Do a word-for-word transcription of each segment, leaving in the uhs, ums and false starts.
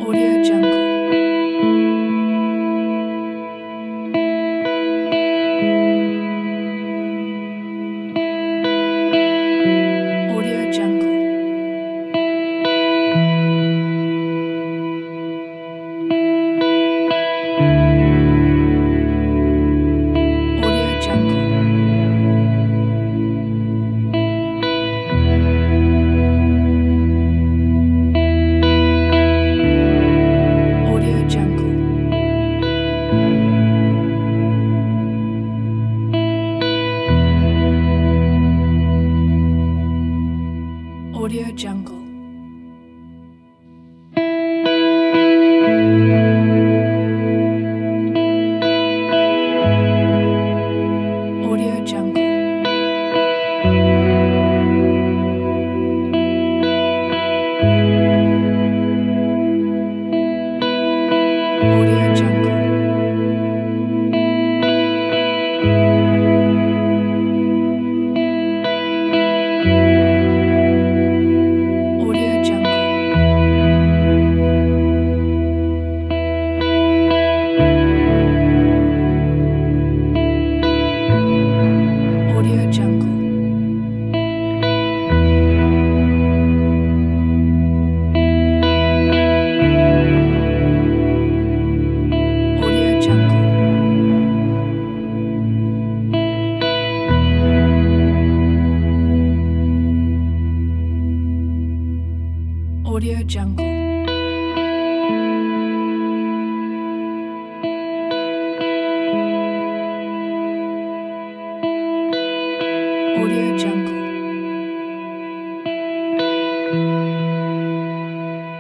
Audio Jungle. Audio Jungle. Audio Jungle. Audio Jungle. Audio Jungle. Audio Jungle. Audio Jungle. Audio Jungle. Audio Jungle. Audio Jungle. Audio Jungle. Audio Jungle.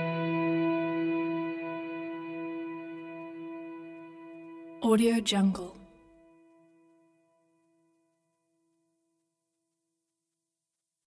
Audio Jungle.